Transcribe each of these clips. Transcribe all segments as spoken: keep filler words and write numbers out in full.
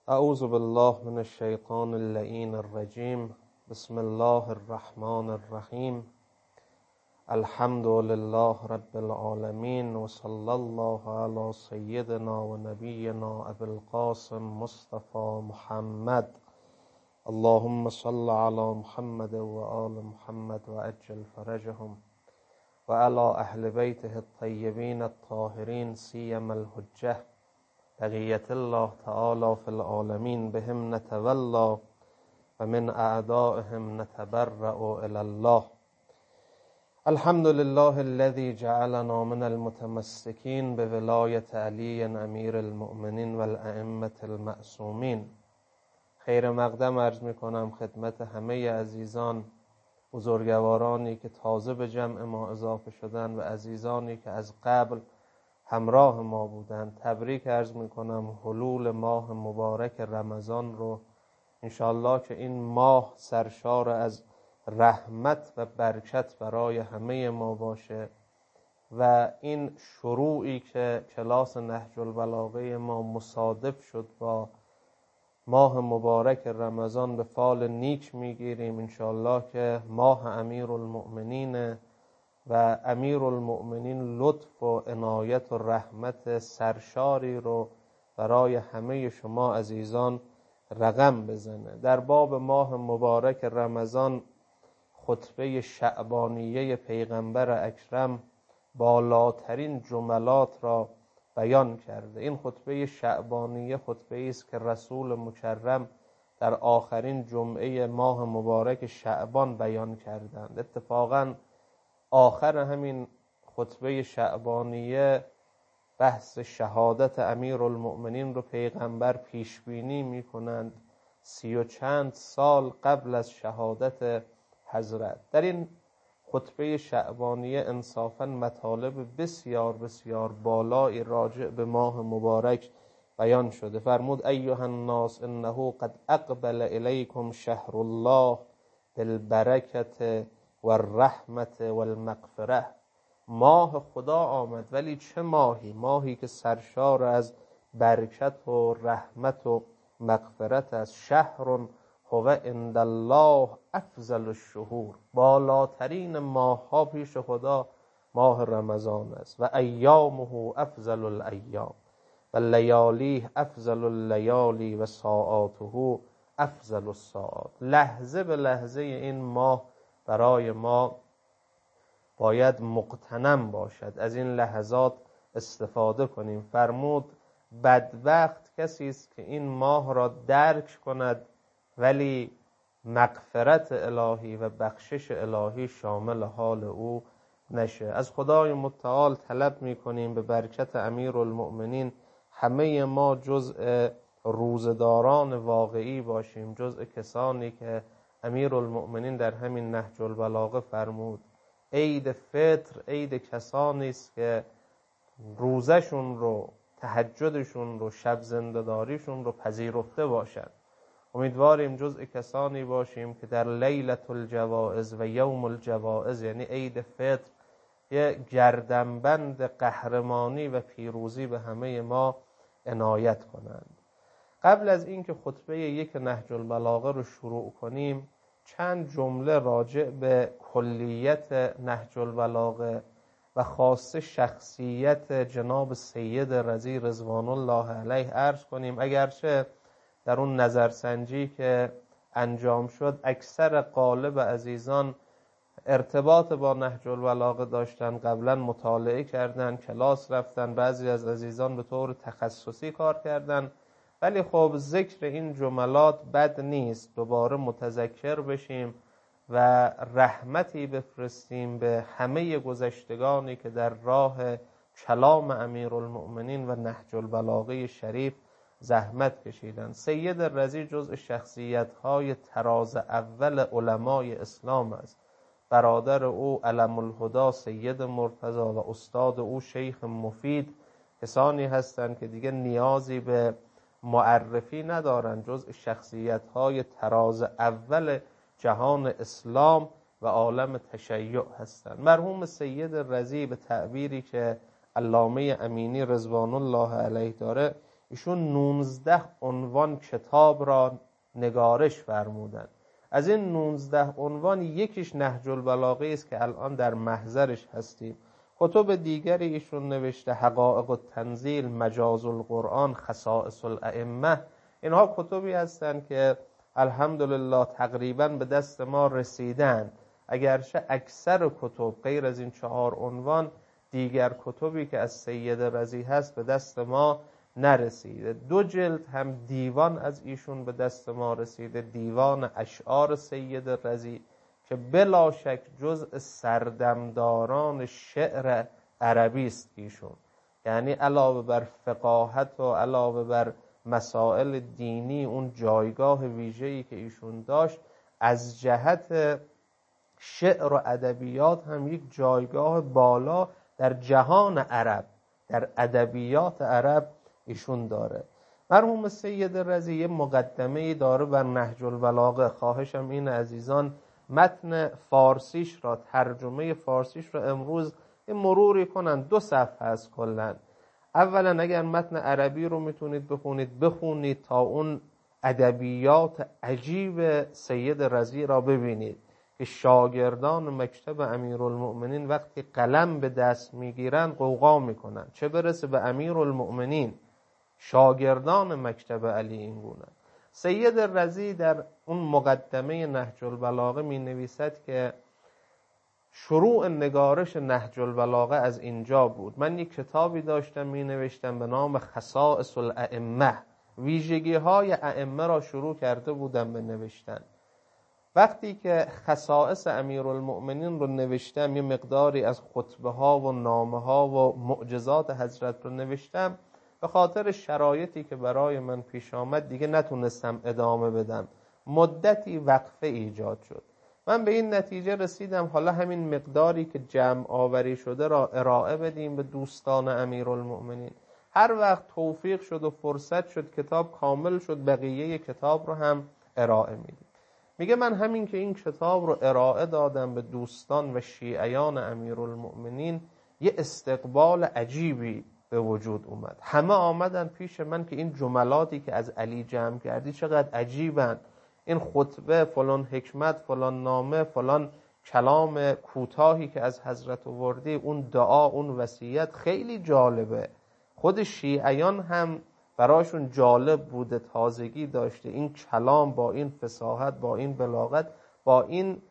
اعوذ بالله من الشیطان اللعین الرجیم. بسم الله الرحمن الرحیم. الحمد لله رب العالمین و صلی الله علی سیدنا و نبینا ابی القاسم مصطفى محمد. اللهم صل علی محمد و آل محمد و عجل فرجهم و علی اهل بیته الطیبین الطاهرین سیما الحجه بقیت الله تعالی فی العالمین بهم نتولا و من اعدائهم نتبرأ الی الله. الحمد لله الذي جعلنا من المتمسکین بولایت علی امیر المؤمنین و الائمة المعصومین. خیر مقدم عرض می کنم خدمت همه عزیزان، بزرگوارانی که تازه به جمع ما اضافه شدن و عزیزانی که از قبل همراه ما بودند. تبریک عرض می کنم حلول ماه مبارک رمضان رو. انشالله که این ماه سرشار از رحمت و برکت برای همه ما باشه و این شروعی که کلاس نهج البلاغه ما مصادف شد با ماه مبارک رمضان به فال نیک میگیریم. انشالله که ماه امیر المؤمنین و امیر المؤمنین لطف و عنایت و رحمت سرشاری رو برای همه شما عزیزان رقم بزنه. در باب ماه مبارک رمضان خطبه شعبانیه پیغمبر اکرم بالاترین جملات را بیان کرده. این خطبه شعبانیه خطبه است که رسول مکرم در آخرین جمعه ماه مبارک شعبان بیان کردند. اتفاقاً آخر همین خطبه شعبانیه بحث شهادت امیر المؤمنین رو پیغمبر پیش بینی می کنند سی و چند سال قبل از شهادت حضرت. در این خطبه شعبانیه انصافاً مطالب بسیار بسیار بالایی راجع به ماه مبارک بیان شده. فرمود ایها الناس انه قد اقبل الیکم شهر الله بالبرکت و الرحمت و المغفره. ماه خدا آمد، ولی چه ماهی؟ ماهی که سرشار از برکت و رحمت و مغفرت است. شهر هو عند الله افضل الشهور. بالاترین ماه ها پیش خدا ماه رمضان است. و ایامه افضل الایام و لیالیه افضل اللیالی و ساعاته افضل الساعات. لحظه به لحظه این ماه برای ما باید مغتنم باشد، از این لحظات استفاده کنیم. فرمود بدبخت کسی است که این ماه را درک کند ولی مغفرت الهی و بخشش الهی شامل حال او نشه. از خدای متعال طلب می کنیم به برکت امیر المؤمنین همه ما جزء روزداران واقعی باشیم، جزء کسانی که امیر المؤمنین در همین نهج البلاغه فرمود عید فطر عید کسانی است که روزشون رو، تهجدشون رو، شب زنده‌داریشون رو پذیرفته باشند. امیدواریم جزء کسانی باشیم که در لیلة الجوائز و یوم الجوائز، یعنی عید فطر، یه گردنبند قهرمانی و پیروزی به همه ما عنایت کنند. قبل از اینکه خطبه یک نهج البلاغه رو شروع کنیم، چند جمله راجع به کلیت نهج البلاغه و خاصه شخصیت جناب سید رضی رضوان الله علیه عرض کنیم. اگرچه در اون نظرسنجی که انجام شد اکثر غالب عزیزان ارتباط با نهج البلاغه داشتن، قبلا مطالعه کردن، کلاس رفتن، بعضی از عزیزان به طور تخصصی کار کردن، ولی خب ذکر این جملات بد نیست. دوباره متذکر بشیم و رحمتی بفرستیم به همه گذشتگانی که در راه کلام امیر المؤمنین و نهج البلاغه شریف زحمت کشیدن. سید رضی جزء شخصیت‌های تراز اول علمای اسلام است. برادر او علم الهدی سید مرتضی و استاد او شیخ مفید کسانی هستند که دیگه نیازی به معرفی ندارن، جزء شخصیت‌های تراز اول جهان اسلام و عالم تشیع هستند. مرحوم سید رضی به تعبیری که علامه امینی رضوان الله علیه داره ایشون نوزده عنوان کتاب را نگارش فرمودند. از این نوزده عنوان یکیش نهج البلاغه است که الان در محضرش هستیم. کتب دیگری ایشون نوشته، حقائق التنزیل، مجاز القرآن، خصائص الائمه. اینها کتبی هستند که الحمدلله تقریبا به دست ما رسیدن، اگرچه اکثر کتب غیر از این چهار عنوان دیگر کتبی که از سید رضی هست به دست ما نرسیده. دو جلد هم دیوان از ایشون به دست ما رسیده، دیوان اشعار سید رضی که بلا شک جزء سردمداران شعر عربی است ایشون. یعنی علاوه بر فقاهت و علاوه بر مسائل دینی، اون جایگاه ویژه‌ای که ایشون داشت از جهت شعر و ادبیات هم یک جایگاه بالا در جهان عرب، در ادبیات عرب ایشون داره. مرحوم سید رضی یه مقدمه‌ای داره بر نهج البلاغه. خواهشم این عزیزان متن فارسیش را، ترجمه فارسیش را امروز یه مروری کنن، دو صفحه است کلاً. اولا اگر متن عربی رو میتونید بخونید بخونید تا اون ادبیات عجیب سید رضی را ببینید که شاگردان مکتب امیرالمؤمنین وقتی قلم به دست میگیرن قوقا میکنن، چه برسه به امیرالمؤمنین. شاگردان مکتب علی این گونه. سید رضی در اون مقدمه نهج البلاغه می نویسد که شروع نگارش نهج البلاغه از اینجا بود. من یک کتابی داشتم می نوشتم به نام خصائص الائمه، ویژگی های ائمه را شروع کرده بودم به نوشتن. وقتی که خصائص امیرالمؤمنین رو نوشتم، یه مقداری از خطبه ها و نامه ها و معجزات حضرت رو نوشتم، به خاطر شرایطی که برای من پیش آمد دیگه نتونستم ادامه بدم. مدتی وقفه ایجاد شد. من به این نتیجه رسیدم حالا همین مقداری که جمع آوری شده را ارائه بدیم به دوستان امیرالمؤمنین. هر وقت توفیق شد و فرصت شد کتاب کامل شد، بقیه کتاب رو هم ارائه میدیم. میگه من همین که این کتاب رو ارائه دادم به دوستان و شیعیان امیرالمؤمنین، یه استقبال عجیبی به وجود اومد. همه آمدن پیش من که این جملاتی که از علی جمع کردی چقدر عجیبن، این خطبه، فلان حکمت، فلان نامه، فلان کلام کوتاهی که از حضرت آوردی، اون دعا، اون وصیت خیلی جالبه. خود شیعیان هم براشون جالب بوده، تازگی داشته این کلام با این فصاحت، با این بلاغت، با این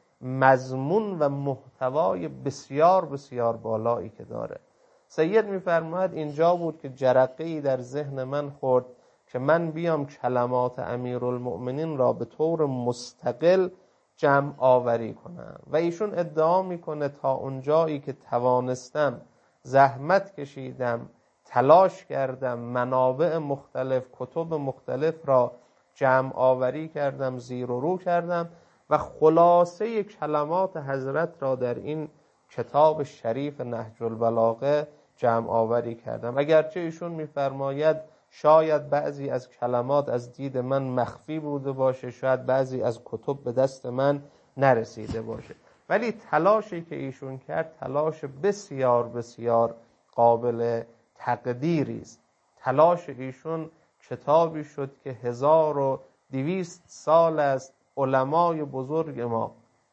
مضمون و محتوای بسیار بسیار بالایی که داره. سید می‌فرماید اینجا بود که جرقه‌ای در ذهن من خورد که من بیام کلمات امیرالمؤمنین را به طور مستقل جمع آوری کنم. و ایشون ادعا میکنه تا اونجایی که توانستم زحمت کشیدم، تلاش کردم، منابع مختلف، کتب مختلف را جمع آوری کردم، زیر و رو کردم و خلاصه کلمات حضرت را در این کتاب شریف نهج البلاغه جمع آوری کردم. اگرچه ایشون میفرماید شاید بعضی از کلمات از دید من مخفی بوده باشه، شاید بعضی از کتب به دست من نرسیده باشه، ولی تلاشی که ایشون کرد تلاش بسیار بسیار قابل تقدیری است. تلاش ایشون کتابی شد که هزار و دویست سال است علمای بزرگ ما،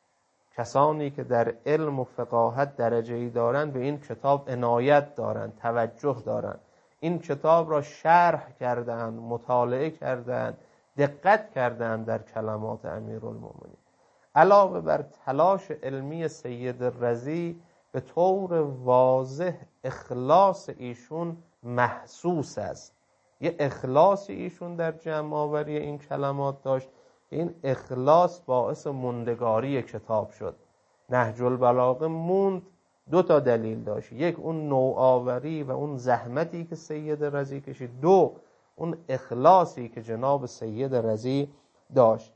کسانی که در علم و فقاهت درجه‌ای دارند، به این کتاب عنایت دارند، توجه دارند، این کتاب را شرح کردند، مطالعه کردند، دقت کردند در کلمات امیرالمؤمنین. علاوه بر تلاش علمی سید رضی، به طور واضح اخلاص ایشون محسوس است. یه اخلاص ایشون در جمع آوری این کلمات داشت. این اخلاص باعث موندگاری کتاب شد. نهج البلاغه موند، دو تا دلیل داشت. یک اون نوآوری و اون زحمتی که سید رضی کشید، دو اون اخلاصی که جناب سید رضی داشت.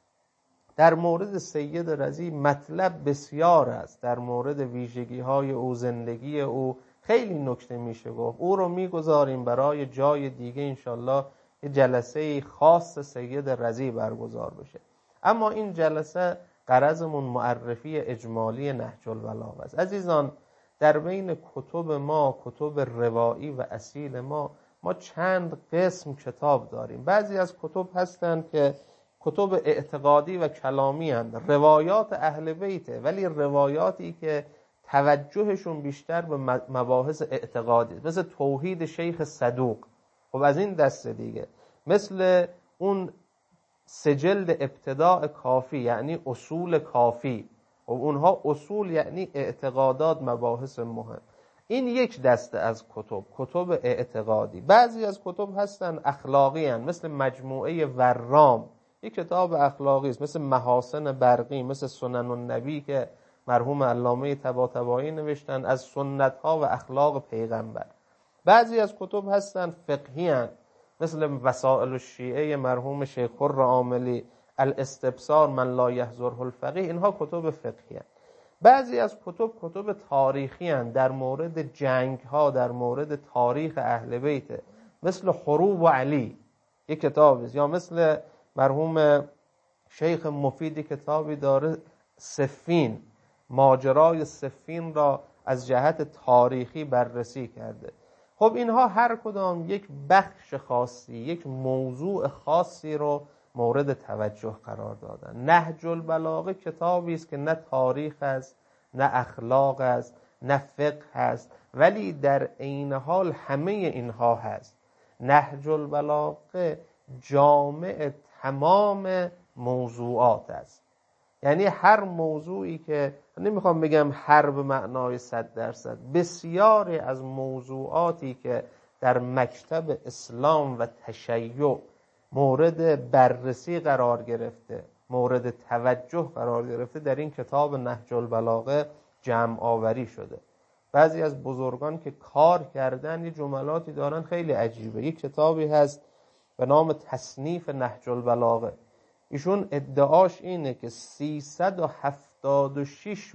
در مورد سید رضی مطلب بسیار است، در مورد ویژگی های او، زندگی او خیلی نکته میشه گفت. او رو میگذاریم برای جای دیگه، انشالله یه جلسه خاص سید رضی برگزار بشه. اما این جلسه غرضمون معرفی اجمالی نهج البلاغه است. عزیزان، در بین کتب ما، کتب روایی و اصیل ما، ما چند قسم کتاب داریم. بعضی از کتب هستند که کتب اعتقادی و کلامی هستند، روایات اهل بیته، ولی روایاتی که توجهشون بیشتر به مباحث اعتقادی، مثل توحید شیخ صدوق. خب از این دسته دیگه، مثل اون سجلد ابتداء کافی، یعنی اصول کافی. و اونها اصول یعنی اعتقادات، مباحث مهم. این یک دسته از کتب، کتب اعتقادی. بعضی از کتب هستن اخلاقی هستن، مثل مجموعه ورام، یک کتاب اخلاقی است، مثل محاسن برقی، مثل سنن النبی که مرحوم علامه طباطبایی نوشتن از سنت ها و اخلاق پیغمبر. بعضی از کتب هستن فقهی هستن، مثل وسائل الشیعه مرحوم شیخ خر عاملی، الاستبصار من لا یحضره الفقیه. اینها کتب فقهی هستن. بعضی از کتب کتب تاریخی هستند، در مورد جنگ ها، در مورد تاریخ اهل بیت، مثل حروب و علی یک کتابی است، یا مثل مرحوم شیخ مفیدی کتابی داره صفین، ماجرای صفین را از جهت تاریخی بررسی کرده. خب اینها هر کدام یک بخش خاصی، یک موضوع خاصی رو مورد توجه قرار دادن. نهج البلاغه کتابی است که نه تاریخ است، نه اخلاق است، نه فقه است، ولی در عین حال همه اینها هست. نهج البلاغه جامع تمام موضوعات است. یعنی هر موضوعی که، نمیخوام بگم هر به معنای صد درصد، بسیاری از موضوعاتی که در مکتب اسلام و تشیع مورد بررسی قرار گرفته، مورد توجه قرار گرفته، در این کتاب نهج البلاغه جمع آوری شده. بعضی از بزرگان که کار کردن یه جملاتی دارن خیلی عجیبه. یک کتابی هست به نام تصنیف نهج البلاغه. ایشون ادعاش اینه که سیصد و هفتاد و شش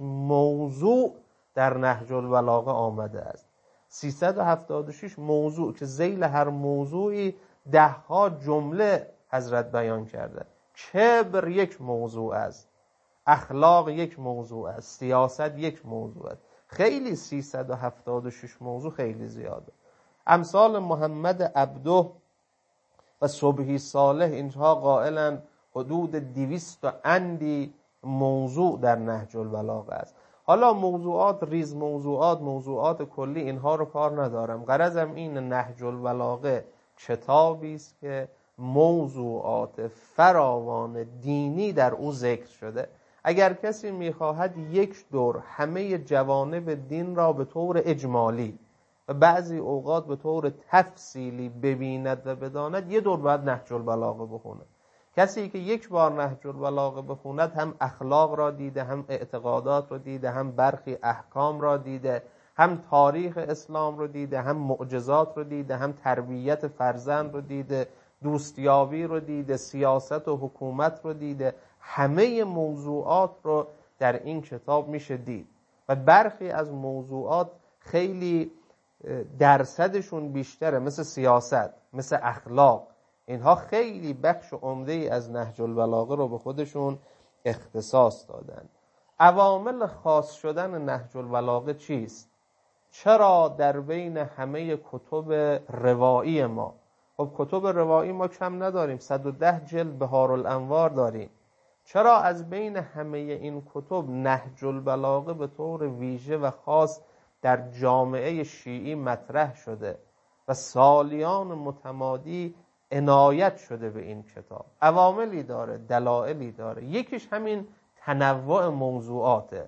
موضوع در نهج البلاغه آمده است. سیصد و هفتاد و شش موضوع که ذیل هر موضوعی ده ها جمله حضرت بیان کرده. کبر یک موضوع است، اخلاق یک موضوع است، سیاست یک موضوع است. خیلی سیصد و هفتاد و شش موضوع خیلی زیاده. امثال محمد عبده و صبحی صالح اینها قائلن حدود دویست و اندی موضوع در نهج البلاغه است. حالا موضوعات، ریز موضوعات، موضوعات کلی، اینها رو کار ندارم. غرضم این نهج البلاغه کتابی است که موضوعات فراوان دینی در او ذکر شده. اگر کسی میخواهد یک دور همه جوانب دین را به طور اجمالی و بعضی اوقات به طور تفصیلی ببیند و بداند، یه دور باید نهج البلاغه بخونه. کسی که یک بار نهج البلاغه بخوند، هم اخلاق را دیده، هم اعتقادات را دیده، هم برخی احکام را دیده، هم تاریخ اسلام رو دیده، هم معجزات رو دیده، هم تربیت فرزند رو دیده، دوستیابی رو دیده، سیاست و حکومت رو دیده. همه موضوعات رو در این کتاب میشه دید و برخی از موضوعات خیلی درصدشون بیشتره، مثل سیاست، مثل اخلاق. اینها خیلی بخش عمده‌ای از نهج البلاغه رو به خودشون اختصاص دادن. عوامل خاص شدن نهج البلاغه چیست؟ چرا در بین همه کتب روایی ما، خب کتب روایی ما کم نداریم، صد و ده جلد بهارالانوار داریم، چرا از بین همه این کتب نهج البلاغه به طور ویژه و خاص در جامعه شیعی مطرح شده و سالیان متمادی عنایت شده به این کتاب؟ عواملی داره، دلایلی داره. یکیش همین تنوع موضوعاته.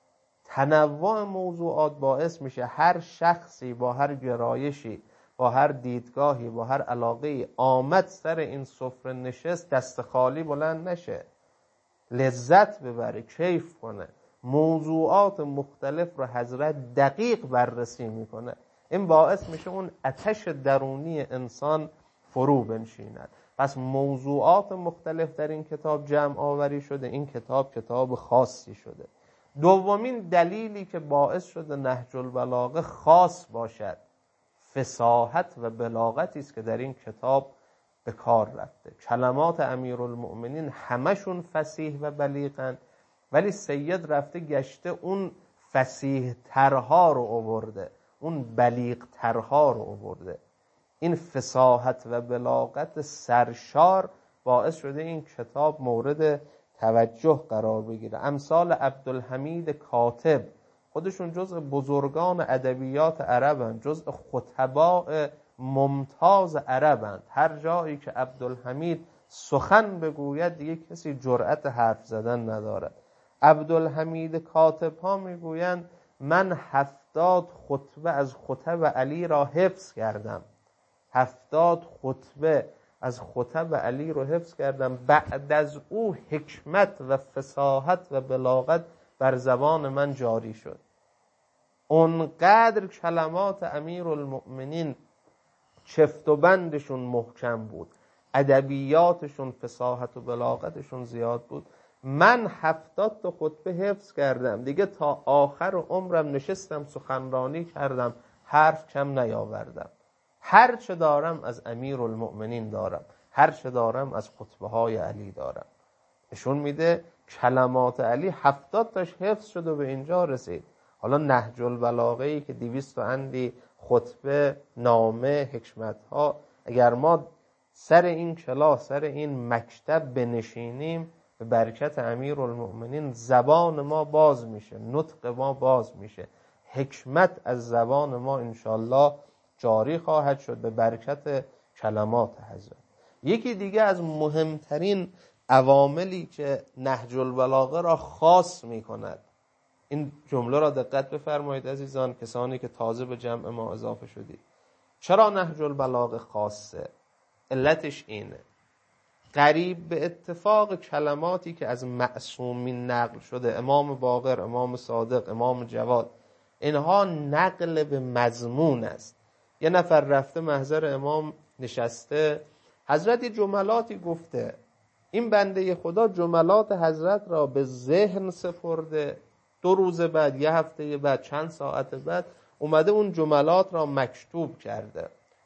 تنوع موضوعات باعث میشه هر شخصی با هر گرایشی، با هر دیدگاهی، با هر علاقه‌ای آمد سر این سفره نشست، دست خالی بلند نشه، لذت ببره، کیف کنه. موضوعات مختلف رو حضرت دقیق بررسی میکنه. این باعث میشه اون آتش درونی انسان فرو بنشیند. پس موضوعات مختلف در این کتاب جمع آوری شده. این کتاب کتاب خاصی شده. دومین دلیلی که باعث شده نهج البلاغه خاص باشد، فصاحت و بلاغتی است که در این کتاب به کار رفته. کلمات امیرالمؤمنین همشون فصیح و بلیغن، ولی سید رفته گشته اون فصیح ترها رو آورده، اون بلیغ ترها رو آورده. این فصاحت و بلاغت سرشار باعث شده این کتاب مورد توجه قرار بگیره. امثال عبدالحمید کاتب، خودشون جزء بزرگان ادبیات عربند، جزء خطباء ممتاز عربند. هر جایی که عبدالحمید سخن بگوید دیگه کسی جرأت حرف زدن ندارد. عبدالحمید کاتب ها میگویند من هفتاد خطبه از خطب علی را حفظ کردم. هفتاد خطبه از خطب علی رو حفظ کردم. بعد از او حکمت و فصاحت و بلاغت بر زبان من جاری شد. اونقدر کلمات امیرالمؤمنین چفت و بندشون محکم بود، ادبیاتشون فصاحت و بلاغتشون زیاد بود. من هفتاد تا خطبه حفظ کردم، دیگه تا آخر عمرم نشستم سخنرانی کردم، حرف کم نیاوردم. هر چه دارم از امیرالمؤمنین دارم، هر چه دارم از خطبه های علی دارم. نشون میده کلمات علی هفتاد تاش حفظ شد و به اینجا رسید. حالا نهج البلاغه ای که دویست و اندی خطبه، نامه، حکمت ها، اگر ما سر این کلاس، سر این مکتب بنشینیم، به برکت امیرالمؤمنین زبان ما باز میشه، نطق ما باز میشه، حکمت از زبان ما انشالله جاری خواهد شد به برکت کلمات حضرت. یکی دیگه از مهمترین عواملی که نهج البلاغه را خاص میکند، این جمله را دقت بفرمایید عزیزان، کسانی که تازه به جمع ما اضافه شدید. چرا نهج البلاغه خاصه؟ علتش اینه: قریب به اتفاق کلماتی که از معصومین نقل شده، امام باقر، امام صادق، امام جواد، اینها نقل به مضمون است. یه نفر رفته محضر امام نشسته، حضرت جملاتی گفته، این بنده خدا جملات حضرت را به ذهن سپرده، دو روز بعد، یه هفته بعد، چند ساعت بعد اومده اون جملات را مکتوب کرده.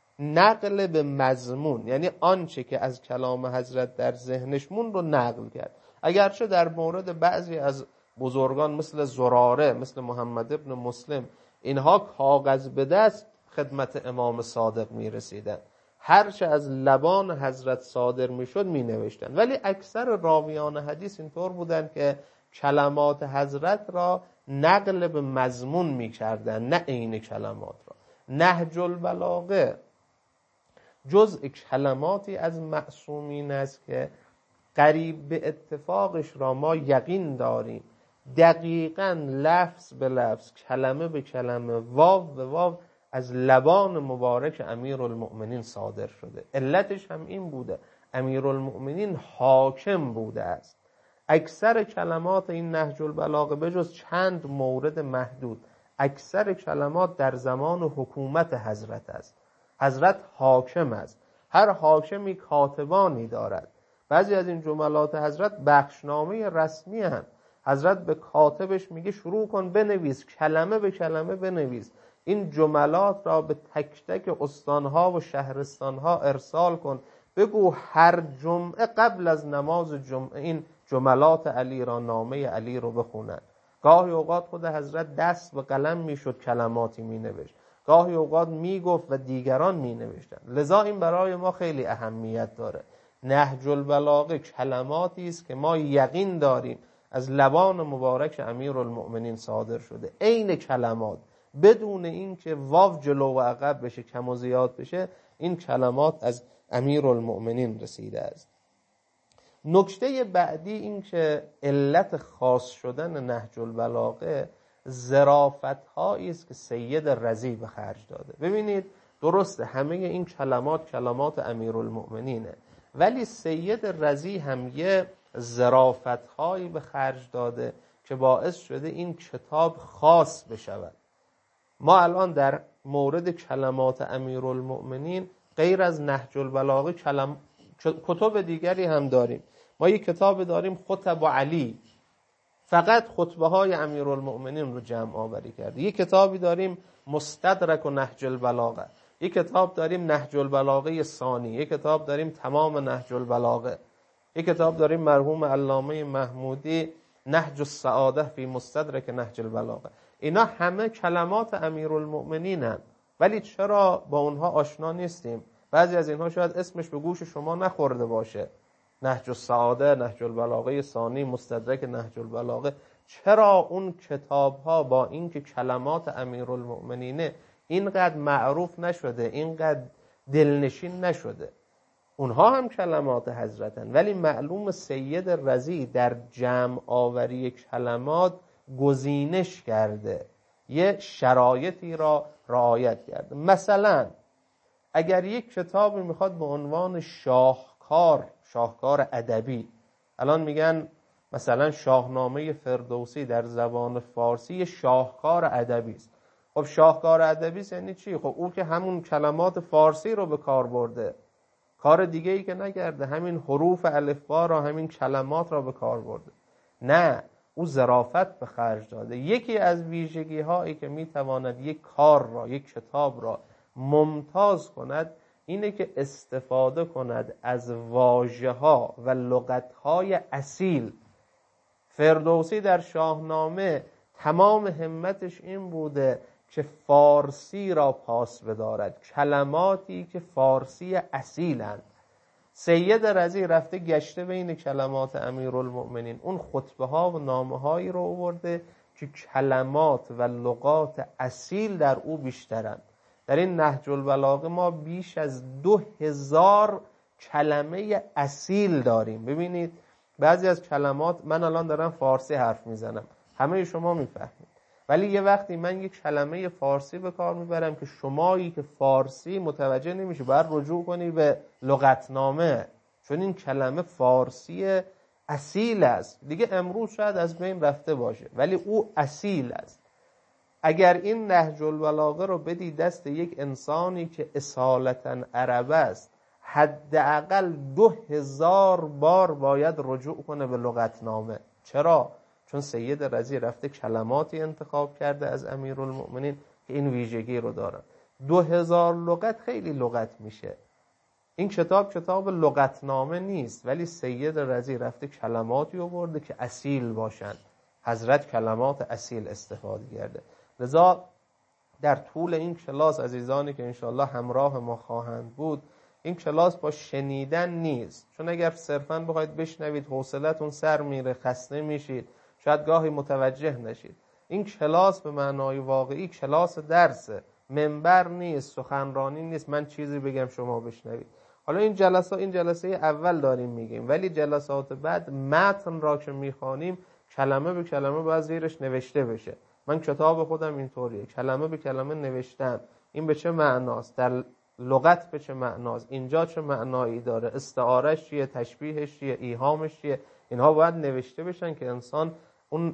نقل به مضمون یعنی آنچه که از کلام حضرت در ذهنش مون رو نقل کرد. اگرچه در مورد بعضی از بزرگان مثل زراره، مثل محمد ابن مسلم، اینها کاغذ به دست خدمت امام صادق می رسیدن، هرچه از لبان حضرت صادر می شد می نوشتن. ولی اکثر راویان حدیث اینطور بودن که کلمات حضرت را نقل به مضمون می کردن، نه عین کلمات را. نهج البلاغه جزء کلماتی از معصومین است که قریب به اتفاقش را ما یقین داریم، دقیقاً لفظ به لفظ، کلمه به کلمه، واو به واو از لبان مبارک امیرالمؤمنین صادر شده. علتش هم این بوده: امیرالمؤمنین حاکم بوده است. اکثر کلمات این نهج البلاغه بجز چند مورد محدود، اکثر کلمات در زمان حکومت حضرت است. حضرت حاکم است. هر حاکمی کاتبانی دارد. بعضی از این جملات حضرت بخشنامه رسمی هستند. حضرت به کاتبش میگه شروع کن بنویس، کلمه به کلمه بنویس، این جملات را به تک تک استانها و شهرستانها ارسال کن، بگو هر جمعه قبل از نماز جمعه این جملات علی را، نامه علی رو بخونن. گاهی اوقات خود حضرت دست به قلم میشد کلماتی مینوشت، گاهی اوقات میگفت و دیگران مینوشتن. لذا این برای ما خیلی اهمیت داره. نهج البلاغه کلماتی است که ما یقین داریم از لبان مبارک امیرالمؤمنین صادر شده، عین کلمات، بدون اینکه واو جلو و عقب بشه، کم و زیاد بشه. این کلمات از امیرالمؤمنین رسیده است. نکته بعدی این که علت خاص شدن نهج البلاغه ظرافت هایی است که سید رضی به خرج داده. ببینید درسته همه این کلمات کلمات امیرالمؤمنینه، ولی سید رضی هم یه ظرافت هایی به خرج داده که باعث شده این کتاب خاص بشود. ما الان در مورد کلمات امیرالمؤمنین غیر از نهج البلاغه کلم... کتب دیگری هم داریم. ما یک کتاب داریم خطب علی، فقط خطبه های امیرالمؤمنین رو جمع آوری کرده. یک کتابی داریم مستدرک و نهج البلاغه، یک کتاب داریم نهج البلاغه ثانی، یک کتاب داریم تمام نهج البلاغه، یک کتاب داریم مرحوم علامه محمودی نهج السعاده فی مستدرک نهج البلاغه. اینا همه کلمات امیرالمؤمنین هستند. ولی چرا با اونها آشنا نیستیم؟ بعضی از اینها شاید اسمش به گوش شما نخورده باشه، نهج السعاده، نهج البلاغه ثانی، مستدرک نهج البلاغه. چرا اون کتاب ها با اینکه کلمات امیرالمؤمنینه اینقدر معروف نشده، اینقدر دلنشین نشده؟ اونها هم کلمات حضرتن، ولی معلوم سید رضی در جمع آوری کلمات گزینش کرده، یه شرایطی را رعایت کرده. مثلا اگر یک کتابی میخواد به عنوان شاهکار، شاهکار ادبی، الان میگن مثلا شاهنامه فردوسی در زبان فارسی شاهکار ادبی است. خب شاهکار ادبی یعنی چی؟ خب او که همون کلمات فارسی رو به کار برده، کار دیگه ای که نکرده، همین حروف الفبا را، همین کلمات را به کار برده. نه، او ظرافت به خرج داده. یکی از ویژگی هایی که میتواند یک کار را، یک کتاب را ممتاز کند اینه که استفاده کند از واژه ها و لغت های اصیل. فردوسی در شاهنامه تمام همتش این بوده که فارسی را پاس بدارد، کلماتی که فارسی اصیلند. سید رضی رفته گشته بین کلمات امیرالمؤمنین، اون خطبه ها و نامه هایی رو آورده که کلمات و لغات اصیل در او بیشترند. در این نهج البلاغه ما بیش از دو هزار کلمه اصیل داریم. ببینید بعضی از کلمات، من الان دارم فارسی حرف میزنم، همه شما میفهمید، ولی یه وقتی من یک کلمه فارسی به کار میبرم که شمایی که فارسی متوجه نمیشه، باید رجوع کنی به لغتنامه، چون این کلمه فارسی اصیل است. دیگه امروز شاید از بین رفته باشه، ولی او اصیل است. اگر این نهج البلاغه رو بدی دست یک انسانی که اصالتاً عرب است، حداقل دو هزار بار باید رجوع کنه به لغتنامه. چرا؟ چون سید رضی رفته کلماتی انتخاب کرده از امیرالمؤمنین که این ویژگی رو دارن. دو هزار لغت خیلی لغت میشه. این کتاب کتاب لغتنامه نیست، ولی سید رضی رفته کلماتی آورده که اصیل باشند. حضرت کلمات اصیل استفاده کرده. لذا در طول این کلاس عزیزانی که انشالله همراه ما خواهند بود، این کلاس با شنیدن نیست، چون اگر صرفاً بخواید بشنوید حوصلتون سر میره، خسته میشید، شاید گاهی متوجه نشید. این کلاس به معنای واقعی کلاس درسه، منبر نیست، سخنرانی نیست من چیزی بگم شما بشنوید. حالا این جلسه این جلسه اول داریم میگیم، ولی جلسات بعد متن را که میخوانیم کلمه به کلمه باید زیرش نوشته بشه. من کتاب خودم اینطوریه، کلمه به کلمه نوشتم، این به چه معناست، در لغت به چه معناست، اینجا چه معنایی داره، استعارش چیه، تشبیهش چیه، ایهامش چیه. اینها باید نوشته بشن که انسان اون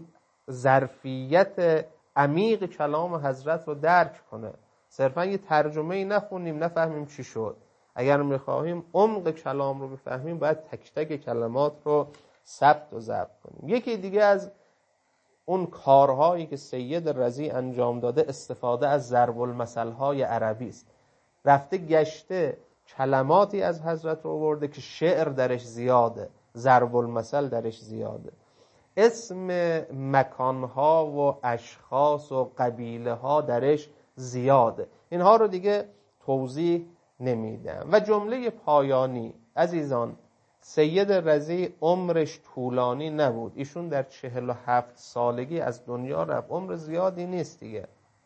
ظرفیت عمیق کلام حضرت رو درک کنه. صرفا یه ترجمه ای نخونیم نفهمیم چی شد. اگر میخواهیم عمق کلام رو بفهمیم باید تک تک کلمات رو ثبت و ضبط کنیم. یکی دیگه از اون کارهایی که سید رضی انجام داده استفاده از ضرب المثل‌های عربی است. رفته گشته کلماتی از حضرت رو آورده که شعر درش زیاده، ضرب المثل درش زیاده. اسم مکانها و اشخاص و قبیله ها درش زیاده. اینها رو دیگه توضیح نمیدم. و جمله پایانی عزیزان، سید رضی عمرش طولانی نبود. ایشون در چهل و هفت سالگی از دنیا رفت. عمر زیادی نیست دیگه.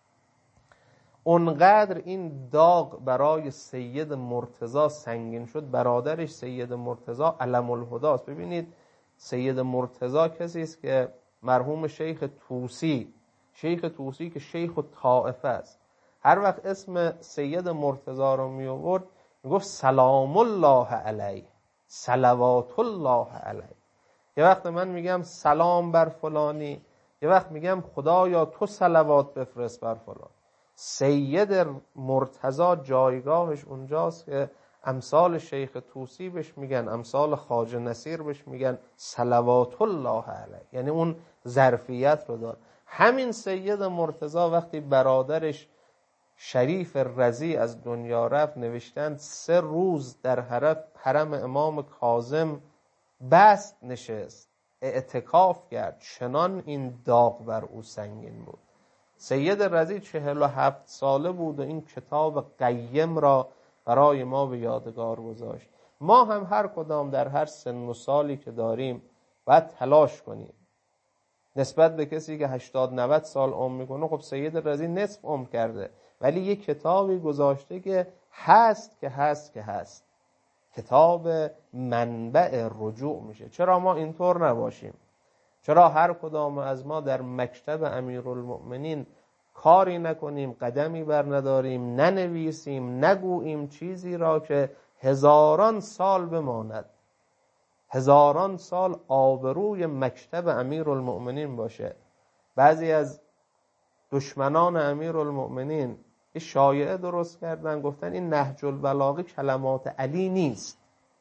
اونقدر این داغ برای سید مرتضی سنگین شد. برادرش سید مرتضی علم الهدی است. ببینید سید مرتضی کسی است که مرحوم شیخ طوسی، شیخ طوسی که شیخ طائفه است، هر وقت اسم سید مرتضی رو می آورد میگفت سلام الله علیه، صلوات الله علیه. یه وقت من میگم سلام بر فلانی، یه وقت میگم خدایا تو صلوات بفرست بر فلان. سید مرتضی جایگاهش اونجاست که امثال شیخ طوسی بهش میگن، امثال خواجه نصیر بهش میگن صلوات الله علیه، یعنی اون ظرفیت رو داره. همین سید مرتضی وقتی برادرش شریف رضی از دنیا رفت نوشتن سه روز در حرم امام کاظم بست نشست، اعتکاف کرد، چنان این داغ بر او سنگین بود. سید رضی چهل و هفت ساله بود و این کتاب قیم را برای ما به یادگار گذاشت. ما هم هر کدام در هر سن و سالی که داریم باید تلاش کنیم. نسبت به کسی که هشتاد نود سال عمر میکنه، خب سید رضی نصف عمر کرده، ولی یک کتابی گذاشته که هست که هست که هست کتاب منبع رجوع میشه. چرا ما اینطور نباشیم؟ چرا هر کدام از ما در مکتب امیرالمؤمنین کاری نکنیم، قدمی بر نداریم، ننویسیم، نگوییم چیزی را که هزاران سال بماند، هزاران سال آبروی مکتب امیرالمؤمنین باشه. بعضی از دشمنان امیرالمؤمنین یه شایعه درست کردن، گفتن این نهج البلاغه کلمات علی نیست،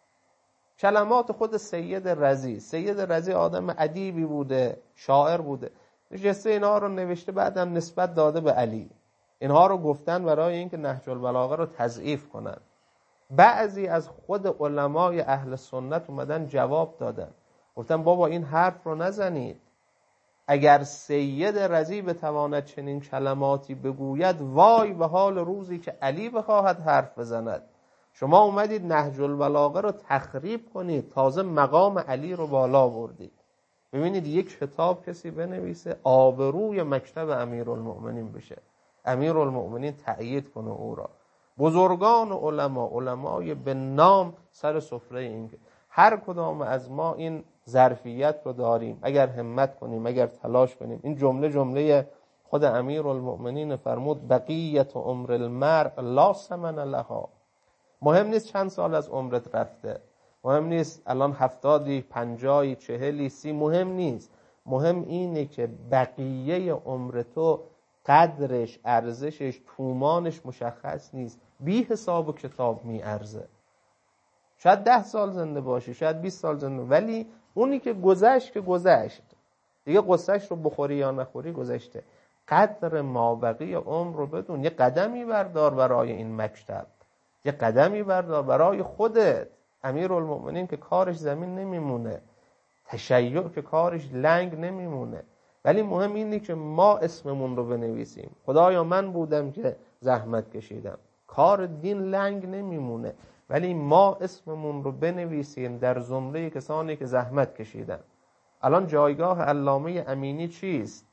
کلمات خود سید رضی. سید رضی آدم ادیبی بوده، شاعر بوده، نشسته اینها رو نوشته، بعدم نسبت داده به علی. اینها رو گفتن برای اینکه نهج البلاغه رو تضعیف کنن. بعضی از خود علمای اهل سنت اومدن جواب دادن، گفتن بابا این حرف رو نزنید، اگر سید رضی بتواند چنین کلماتی بگوید، وای به حال روزی که علی بخواهد حرف بزند. شما اومدید نهج البلاغه رو تخریب کنید، تازه مقام علی رو بالا بردید. ببینید یک کتاب کسی بنویسه آبروی مکتب امیرالمؤمنین بشه، امیرالمؤمنین تأیید کنه او را. بزرگان علما، علمای به نام سر سفره این که هر کدام از ما این ظرفیت رو داریم، اگر همت کنیم، اگر تلاش کنیم. این جمله جمله خود امیرالمؤمنین فرمود بقیت عمر المرء لا ثمن لها. مهم نیست چند سال از عمرت رفته، مهم نیست الان هفتادی، پنجایی، چهلی، سی، مهم نیست. مهم اینه که بقیه عمر تو قدرش، ارزشش، تومانش مشخص نیست، بی حساب و کتاب می ارزه. شاید ده سال زنده باشی، شاید بیست سال زنده، ولی اونی که گذشت که گذشت دیگه، قصهش رو بخوری یا نخوری گذشته. قدر مابقی عمر رو بدون، یه قدمی بردار برای این مکتب، یه قدمی بردار برای خودت. امیرالمؤمنین که کارش زمین نمیمونه، تشیع که کارش لنگ نمیمونه، ولی مهم اینه که ما اسممون رو بنویسیم. خدایا من بودم که زحمت کشیدم. کار دین لنگ نمیمونه، ولی ما اسممون رو بنویسیم در زمره کسانی که زحمت کشیدن. الان جایگاه علامه امینی چیست؟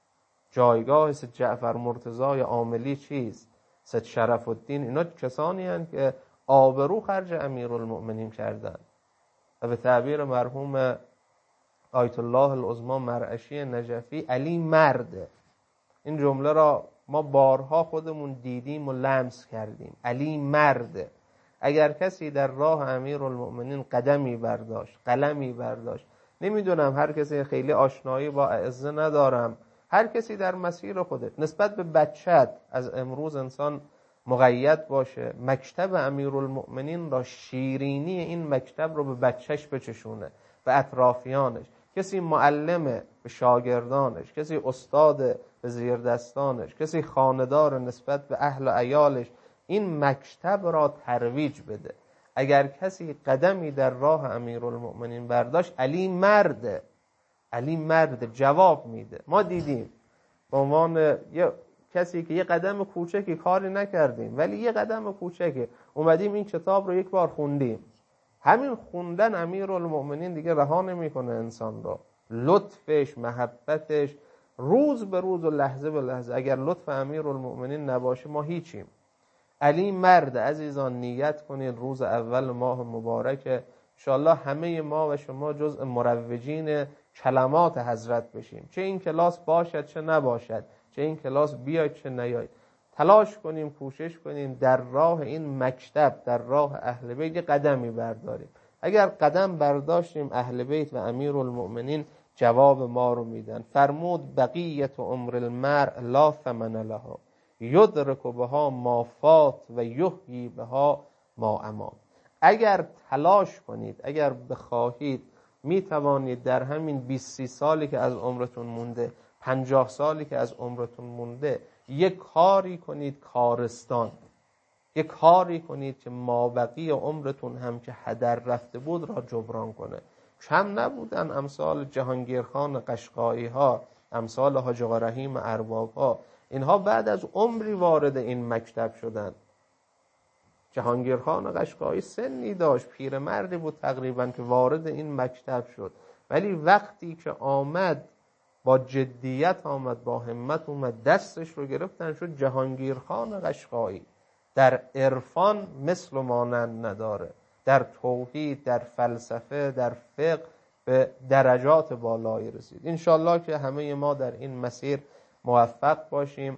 جایگاه سید جعفر مرتضی عاملی چیست؟ سید شرف الدین، اینا کسانی هستند که آبرو خرج امیرالمؤمنین کردن. و به تعبیر مرحوم آیت الله العظمی مرعشی نجفی، علی مرده. این جمله را ما بارها خودمون دیدیم و لمس کردیم. علی مرده. اگر کسی در راه امیرالمؤمنین قدمی برداشت، قلمی برداشت، نمیدونم، هر کسی خیلی آشنایی با اعزه ندارم، هر کسی در مسیر خودت نسبت به بچت از امروز انسان مقید باشه، مکتب امیرالمؤمنین را، شیرینی این مکتب رو به بچهش بچشونه، به اطرافیانش. کسی معلمه به شاگردانش، کسی استاد به زیردستانش، کسی خاندار نسبت به اهل و عیالش، این مکتب را ترویج بده. اگر کسی قدمی در راه امیرالمؤمنین برداشت، علی مرده، علی مرده، جواب میده. ما دیدیم به عنوان یه کسی که یه قدم کوچکی کاری نکردیم، ولی یه قدم کوچکی اومدیم این کتاب رو یک بار خوندیم. همین خوندن امیرالمؤمنین دیگه رها نمیکنه انسان رو. لطفش، محبتش روز به روز و لحظه به لحظه. اگر لطف امیرالمؤمنین نباشه ما هیچیم. علی مرد. عزیزان نیت کنید روز اول ماه مبارک انشاءالله همه ما و شما جزء مروجین کلمات حضرت بشیم، چه این کلاس باشد چه نباشد، چه این کلاس بیاید چه نیاید. تلاش کنیم، کوشش کنیم در راه این مکتب، در راه اهل بیت قدمی برداریم. اگر قدم برداشتیم، اهل بیت و امیرالمؤمنین جواب ما رو میدن. فرمود بقیت عمر المرء لا ثمن لها یدرک بها ما فات و یحیی بها ما امات. اگر تلاش کنید، اگر بخواهید، می توانید در همین بیست سی سالی که از عمرتون مونده، پنجاه سالی که از عمرتون مونده، یک کاری کنید کارستان، یک کاری کنید که مابقی عمرتون هم که هدر رفته بود را جبران کنه. کم نبودن امثال جهانگیر خان قشقایی ها امثال حاج آقا رحیم ارباب ها، اینها بعد از عمری وارد این مکتب شدن. جهانگیر خان قشقایی سنی داشت، پیرمردی بود تقریبا که وارد این مکتب شد، ولی وقتی که آمد با جدیت آمد، با همت اومد، دستش رو گرفتن، شد جهانگیر خان قشقایی. در عرفان مثل و مانند نداره، در توحید، در فلسفه، در فقه به درجات بالایی رسید. انشالله که همه ما در این مسیر موفق باشیم.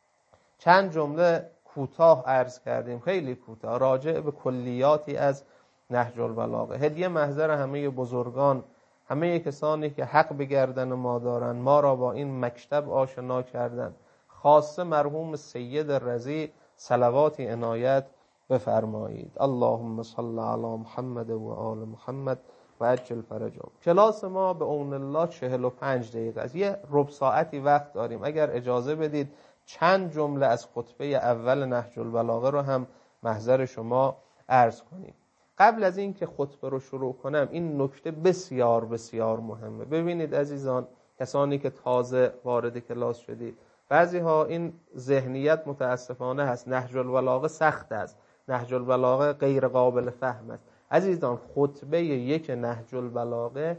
چند جمله کوتاه عرض کردیم، خیلی کوتاه، راجع به کلیاتی از نهج البلاغه. هدیه محضر همه بزرگان، همه کسانی که حق به گردن ما دارند، ما را با این مکتب آشنا کردند. خاصه مرحوم سید رضی صلواتی عنایت بفرمایید. اللهم صل علی محمد و آل محمد و عجل فرجهم. کلاس ما به اون الله چهل و پنج دقیقه است. یه ربع ساعتی وقت داریم. اگر اجازه بدید چند جمله از خطبه اول نهج البلاغه رو هم محضر شما عرض کنیم. قبل از این که خطبه رو شروع کنم، این نکته بسیار بسیار مهمه. ببینید عزیزان، کسانی که تازه وارد کلاس شدید، بعضی ها این ذهنیت متاسفانه هست نهج البلاغه سخت است، نهج البلاغه غیر قابل فهم است. عزیزان، خطبه یک نهج البلاغه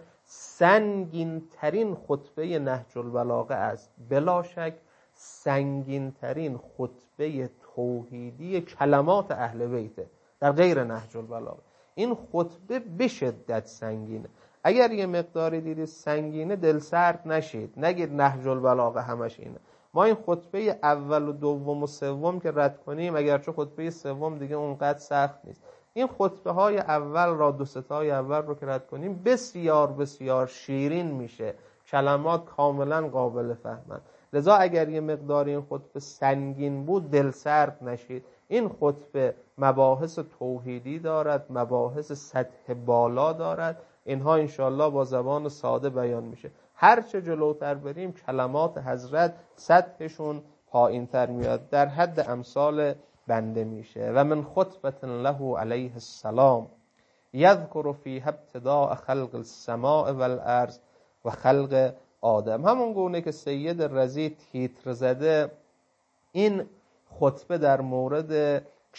سنگین ترین خطبه نهج البلاغه است، بلا شک سنگین ترین خطبه توحیدی کلمات اهل بیته در غیر نهج البلاغه. این خطبه به شدت سنگینه. اگر یه مقداری دیدید سنگینه، دل سرد نشید، نگید نهج البلاغه همش اینه. ما این خطبه اول و دوم و سوم که رد کنیم، اگرچه خطبه سوم دیگه اونقدر سخت نیست، این خطبه های اول را، دو ستای اول رو که رد کنیم، بسیار بسیار شیرین میشه، کلمات کاملا قابل فهمن. لذا اگر یه مقداری این خطبه سنگین بود، دل سرد نشید. این خطبه مباحث توحیدی دارد، مباحث سطح بالا دارد، اینها انشالله با زبان ساده بیان میشه. هر چه جلوتر بریم کلمات حضرت سطحشون پایین تر میاد، در حد امثال بنده میشه. و من خطبت له علیه السلام یذکر فیها ابتداء خلق السماء والارض و خلق آدم. همون گونه که سید رضی تیتر زده، این خطبه در مورد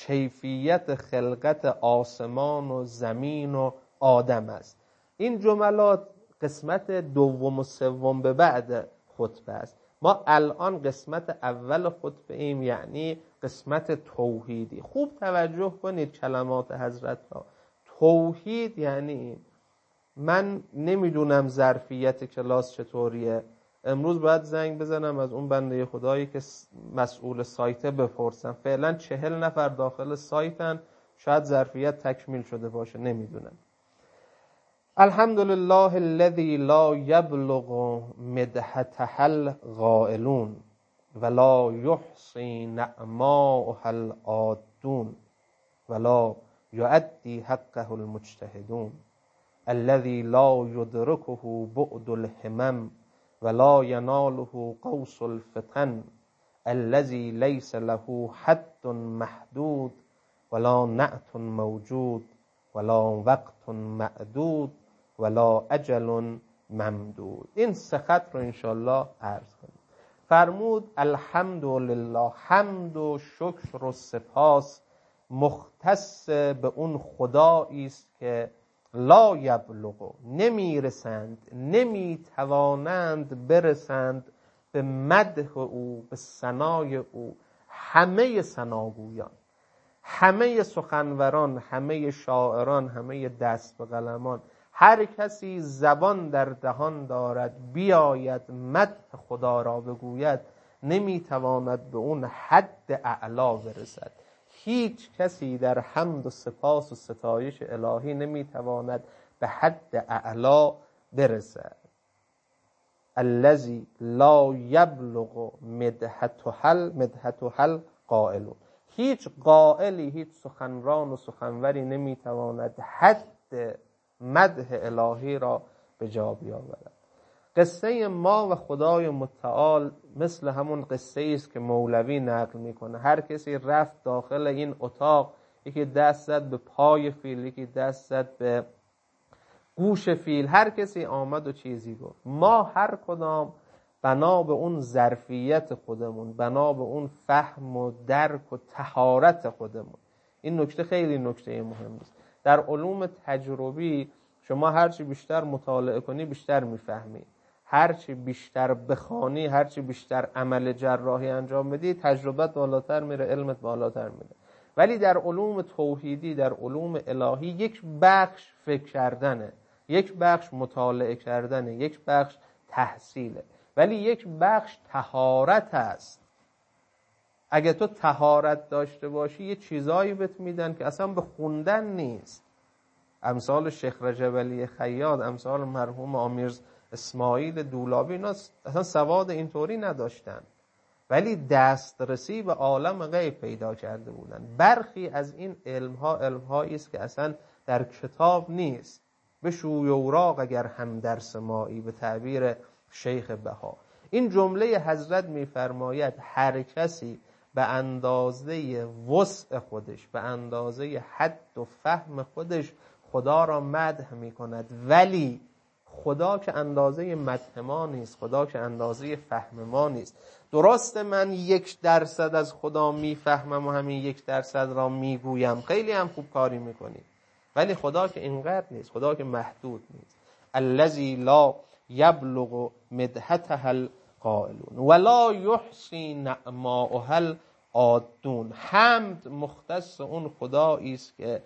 کیفیت خلقت آسمان و زمین و آدم است. این جملات قسمت دوم و سوم به بعد خطبه است. ما الان قسمت اول خطبه ایم، یعنی قسمت توحیدی. خوب توجه کنید کلمات حضرت ها. توحید یعنی این. من نمیدونم ظرفیت کلاس چطوریه، امروز باید زنگ بزنم از اون بنده خدایی که مسئول سایت بپرسم. فعلا چهل نفر داخل سایتن، شاید ظرفیت تکمیل شده باشه، نمیدونم. الحمدلله الذی لا یبلغ مدحته القائلون ولا یحصی نعماءها العادون ولا یؤدی حقه المجتهدون الذي لا يدركه بعد الهمم ولا يناله قوس الفتن الذي ليس له حد محدود ولا نعت موجود ولا وقت معدود ولا اجل ممدود. این سه خط رو انشالله عرض کنیم. فرمود الحمدلله، حمد و شکر و سپاس مختص به اون خدایی است که لا یبلغ، نمیرسند، نمیتوانند برسند به مدح او، به ثنای او همه ثناگویان، همه سخنوران، همه شاعران، همه دست به قلمان. هر کسی زبان در دهان دارد بیاید مدح خدا را بگوید، نمیتواند به اون حد اعلا برسد. هیچ کسی در حمد و سپاس و ستایش الهی نمیتواند به حد اعلا برسد. الذی لا یبلغ مدحته مدحته قائلون. هیچ قائلی، هیچ سخنران و سخنوری نمیتواند حد مدح الهی را به جا بیاورد. قصه ما و خدای متعال مثل همون قصه است که مولوی نقل میکنه. هر کسی رفت داخل این اتاق، یکی دست زد به پای فیل، یکی دست زد به گوش فیل، هر کسی آمد و چیزی گفت. ما هر کدام بنا به اون ظرفیت خودمون، بنا به اون فهم و درک و طهارت خودمون. این نکته خیلی نکته مهمی است. در علوم تجربی شما هرچی بیشتر مطالعه کنی بیشتر میفهمی، هرچی بیشتر بخوانی، هرچی بیشتر عمل جراحی انجام بدی، تجربت بالاتر میره، علمت بالاتر میره. ولی در علوم توحیدی، در علوم الهی، یک بخش فکر کردنه، یک بخش مطالعه کردنه، یک بخش تحصیله، ولی یک بخش طهارت است. اگه تو طهارت داشته باشی یه چیزایی بهت میدن که اصلا به خوندن نیست. امثال شیخ رجب علی خیاط، امثال مرحوم آمیرز اسماعیل دولابی، اینا اصلا سواد اینطوری نداشتن ولی دسترسی به عالم غیب پیدا کرده بودن. برخی از این علمها علمهایی است که اصلا در کتاب نیست. به شوی اوراق اگر هم در سماعی، به تعبیر شیخ بها. این جمله حضرت میفرماید هر کسی به اندازه وسع خودش، به اندازه حد و فهم خودش خدا را مدح می کند، ولی خدا که اندازه مدح ما نیست، خدا که اندازه فهم ما نیست. درسته من یک درصد از خدا میفهمم و همین یک درصد را میگویم، خیلی هم خوب کاری میکنی، ولی خدا که اینقدر نیست، خدا که محدود نیست. الذی لا یبلغ مدحته القائلون ولا یحصی نعماءها العادون. حمد مختص اون خدایی است که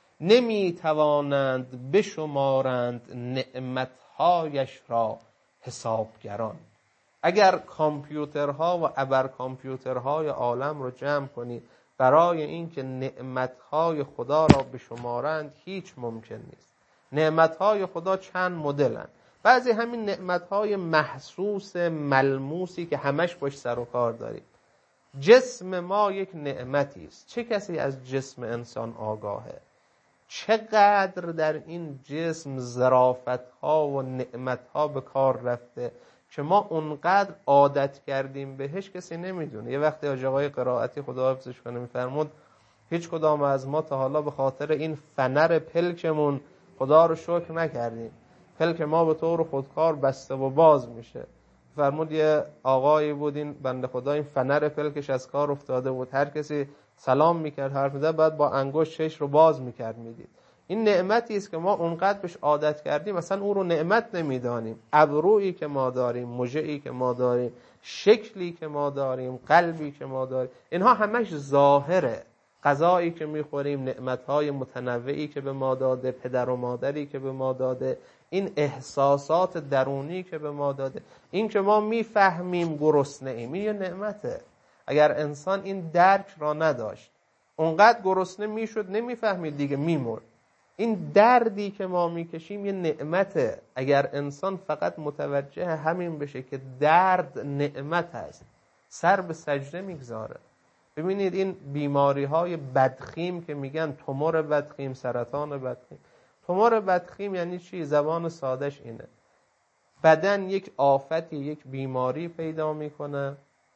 نمیتوانند بشمارند نعمتهایش را حسابگران. اگر کامپیوترها و ابر کامپیوترهای عالم رو جمع کنید برای اینکه نعمتهای خدا را بشمارند هیچ ممکن نیست. نعمتهای خدا چند مدلن. بعضی همین نعمتهای محسوس ملموسی که همش باش سر و کار داریم. جسم ما یک نعمتی است. چه کسی از جسم انسان آگاهه؟ چقدر در این جسم ظرافت‌ها و نعمت‌ها به کار رفته که ما اونقدر عادت کردیم بهش کسی نمیدونه. یه وقتی حاج آقای قرائتی خدا حفظش کنه میفرمود هیچ کدام از ما تا حالا به خاطر این فنر پلکمون خدا رو شکر نکردیم. پلک ما به طور خودکار بسته و باز میشه. فرمود یه آقایی بود، این بنده خدا این فنر پلکش از کار افتاده بود، هر کسی سلام میکرد حرف میزد بعد با انگشت چش رو باز میکرد. میدید این نعمتی است که ما اونقدر بهش عادت کردیم اصلا اون رو نعمت نمیدانیم. ابرویی که ما داریم، مژه‌ای که ما داریم، شکلی که ما داریم، قلبی که ما داریم، اینها همش ظاهره. غذایی که میخوریم، نعمتهای متنوعی که به ما داده، پدر و مادری که به ما داده، این احساسات درونی که به ما داده، این که ما میفهمیم گرسنه ایم، این یه نعمته. اگر انسان این درک را نداشت اونقدر گرسنه میشد نمیفهمید دیگه، میمرد. این دردی که ما میکشیم یه نعمته. اگر انسان فقط متوجه همین بشه که درد نعمت است سر به سجده میگذاره. ببینید این بیماری های بدخیم که میگن تومور بدخیم، سرطان بدخیم. تومور بدخیم یعنی چی؟ زبان سادش اینه: بدن یک آفتی، یک بیماری پیدا میکنه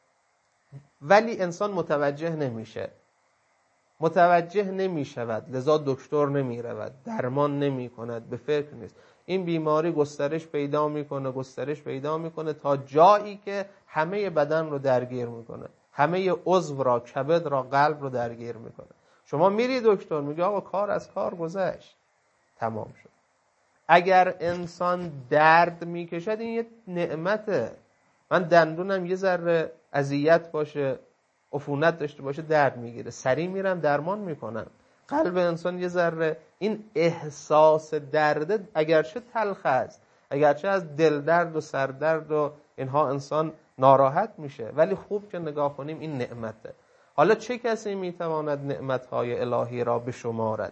ولی انسان متوجه نمیشه، متوجه نمیشود، لذا دکتر نمیرود، درمان نمی کند، به فکر نیست. این بیماری گسترش پیدا میکنه، گسترش پیدا میکنه تا جایی که همه بدن رو درگیر میکنه، همه عضو را، کبد را، قلب رو درگیر میکنه. شما میری دکتر میگه آقا کار از کار گذشت، تمام شد. اگر انسان درد میکشد این یه نعمته. من دندونم یه ذره اذیت باشه، عفونت داشته باشه، درد میگیره، سریع میرم درمان میکنم. قلب انسان یه ذره این احساس درد اگرچه تلخ است، اگرچه از دل درد و سر درد و اینها انسان ناراحت میشه، ولی خوب که نگاه کنیم این نعمته. حالا چه کسی میتواند نعمتهای الهی را بشمارد؟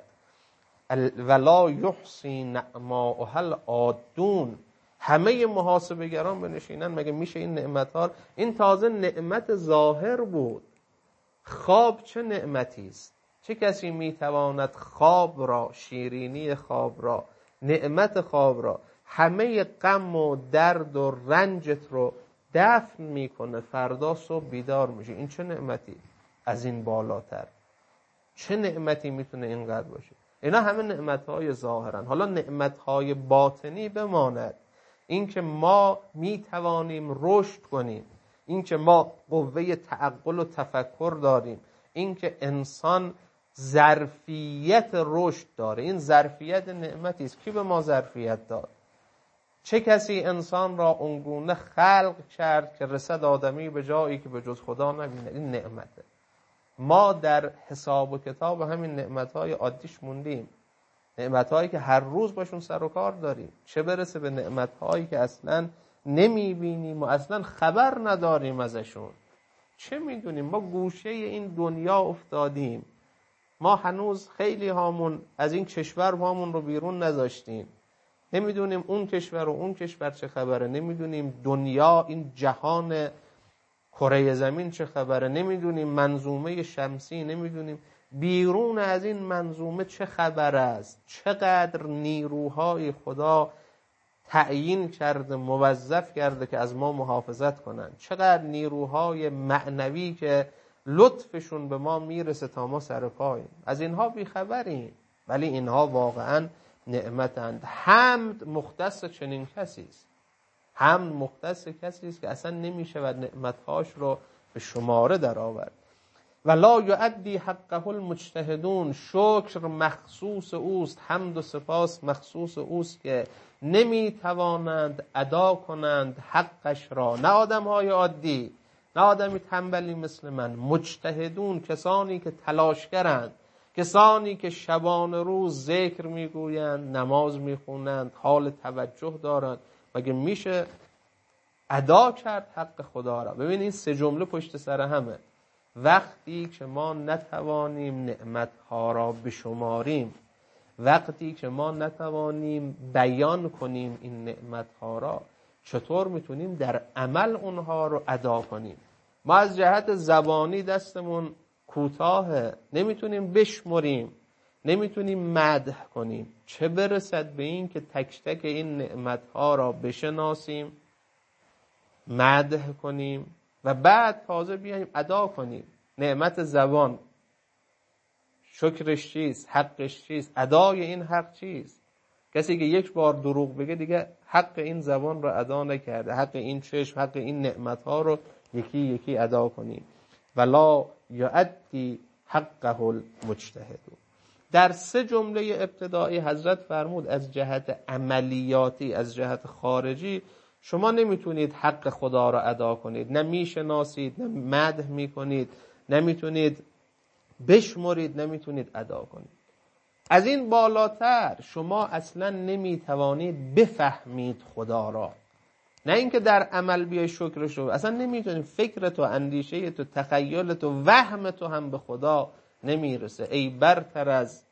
ولا یحصی نعماءها العادون. همه محاسبه گران بنشینن مگه میشه این نعمتها؟ این تازه نعمت ظاهر بود. خواب چه نعمتی است؟ چه کسی میتواند خواب را، شیرینی خواب را، نعمت خواب را، همه غم و درد و رنجت رو دفن میکنه، فردا صبح بیدار میشه؟ این چه نعمتی از این بالاتر؟ چه نعمتی میتونه اینقدر باشه؟ اینا همه نعمتهای ظاهرن. حالا نعمتهای باطنی بماند. اینکه ما میتوانیم رشد کنیم، اینکه ما قوه تعقل و تفکر داریم، اینکه انسان ظرفیت رشد داره. این ظرفیت نعمتی است. کی به ما ظرفیت داد؟ چه کسی انسان را اونگونه خلق کرد که رسد آدمی به جایی که به جز خدا نبینه؟ این نعمته. ما در حساب و کتاب همین نعمتهای عادیش موندیم، نعمتهایی که هر روز باشون سر و کار داریم، چه برسه به نعمتهایی که اصلا نمیبینیم و اصلا خبر نداریم ازشون. چه میدونیم؟ ما گوشه این دنیا افتادیم، ما هنوز خیلی هامون از این کشور هامون رو بیرون نذاشتیم، نمیدونیم اون کشور و اون کشور چه خبره، نمیدونیم دنیا، این جهان کره زمین چه خبره، نمیدونیم منظومه شمسی، نمیدونیم بیرون از این منظومه چه خبر است. چقدر نیروهای خدا تعیین کرده، موظف کرده که از ما محافظت کنن، چقدر نیروهای معنوی که لطفشون به ما میرسه تا ما سر پاییم. از اینها بیخبریم، ولی اینها واقعا نعمتند. حمد مختص چنین کسی است، حمد مختص کسی است که اصلا نمیشه و نعمتهاش رو به شماره در آورد. ولا یؤدی حقه المجتهدون، شکر مخصوص اوست، حمد و سپاس مخصوص اوست که نمیتوانند ادا کنند حقش را. نه آدم های عادی، نه آدمی تنبلی مثل من. مجتهدون، کسانی که تلاشگرند، کسانی که شبان روز ذکر میگویند، نماز میخونند، حال توجه دارند. مگه میشه ادا کرد حق خدا را؟ ببین این سه جمله پشت سر همه. وقتی که ما نتوانیم نعمتها را بشماریم، وقتی که ما نتوانیم بیان کنیم این نعمتها را، چطور میتونیم در عمل اونها رو ادا کنیم؟ ما از جهت زبانی دستمون کوتاهه، نمیتونیم بشمریم، نمیتونیم مدح کنیم، چه برسد به این که تک تک این نعمتها را بشناسیم، مدح کنیم و بعد تازه بیایم ادا کنیم. نعمت زبان، شکرش چیست؟ حقش چیست؟ ادای این حق چیست؟ کسی که یک بار دروغ بگه دیگه حق این زبان را ادا نکرده، حق این چشم، حق این نعمتها رو یکی یکی ادا کنیم. ولا یؤدی حقه المجتهد. در سه جمله ابتدایی حضرت فرمود از جهت عملیاتی، از جهت خارجی شما نمیتونید حق خدا را ادا کنید، نه میشناسید، نه مدح میکنید، نمیتونید بشمرید، نمیتونید ادا کنید. از این بالاتر شما اصلا نمیتوانید بفهمید خدا را، نه اینکه در عمل بیای شکرش رو، اصلا نمیتونید. فکرت و اندیشهت و تخیلت و وهمت هم به خدا نمیرسه. ای برتر از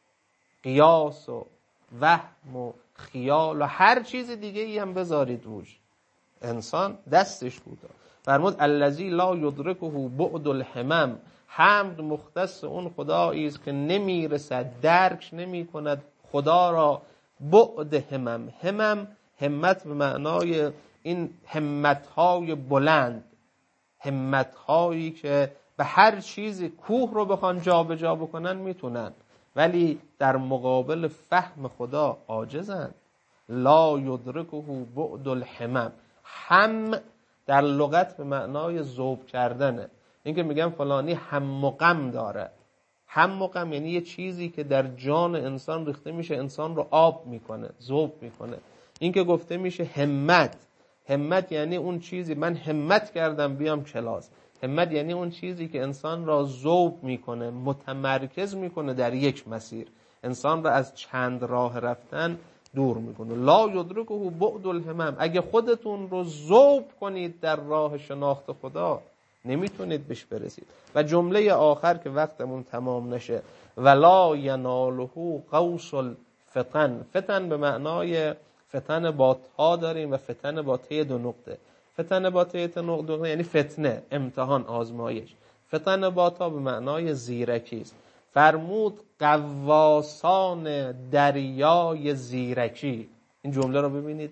قیاس و وهم و خیال و هر چیز دیگه ای هم بذارید روش، انسان دستش کوتاه. فرمود الذی لا یدرکه بعد الهمم، حمد مختص اون خدایی است که نمیرسد، درک نمی کند خدا را بعد همم. همم همت به معنای این همتهای بلند، همتهایی که به هر چیزی، کوه رو بخوان جا به جا بکنن میتونن، ولی در مقابل فهم خدا عاجزن. لا یدرکه بعد الهمم. هم در لغت به معنای ذوب کردنه. این که میگم فلانی هم و غم داره، هم و غم یعنی یه چیزی که در جان انسان ریخته میشه، انسان رو آب میکنه، ذوب میکنه. این که گفته میشه همت، همت یعنی اون چیزی، من همت کردم بیام کلاس. همت یعنی اون چیزی که انسان را ذوب میکنه، متمرکز میکنه در یک مسیر، انسان را از چند راه رفتن دور میکنه. لا یدرکه بعد الهمم. اگه خودتون رو ذوب کنید در راه شناخت خدا نمیتونید بهش برسید. و جمله آخر که وقتمون تمام نشه، ولا یناله قوس الفتن. فتن به معنای فتن با تا داریم و فتن با ته دو نقطه. فتن با ته دو نقطه یعنی فتنه، امتحان، آزمایش. فتن با تا به معنای زیرکی است. فرمود غواصان دریای زیرکی. این جمله رو ببینید،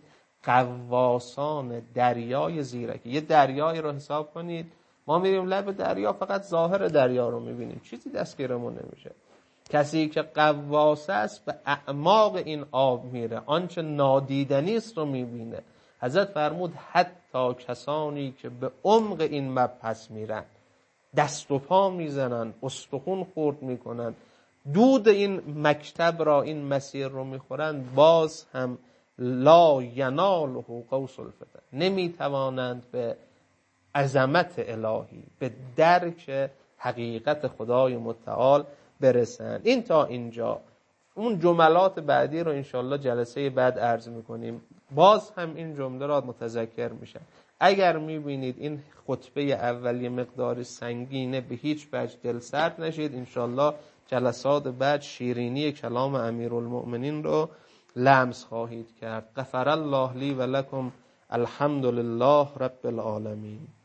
غواصان دریای زیرکی. یه دریایی رو حساب کنید، ما میریم لب دریا فقط ظاهر دریا رو میبینیم، چیزی دستگیرمون نمیشه. کسی که غواص است به اعماق این آب میره، آنچه نادیدنی است رو میبینه. حضرت فرمود حتی کسانی که به عمق این مبحث میرن، دست و پا میزنن، استخون خورد میکنن، دود این مکتب را، این مسیر رو میخورن، باز هم لا یناله قوس الفتن، نمیتوانند به عظمت الهی، به درک حقیقت خدای متعال برسند. این تا اینجا. اون جملات بعدی رو انشالله جلسه بعد عرض میکنیم. باز هم این جمله را متذکر میشن. اگر میبینید این خطبه اولی مقدار سنگینه، به هیچ وجه دل سرد نشید. انشالله جلسات بعد شیرینی کلام امیرالمؤمنین رو لمس خواهید کرد. غفر الله لی و لکم. الحمد لله رب العالمین.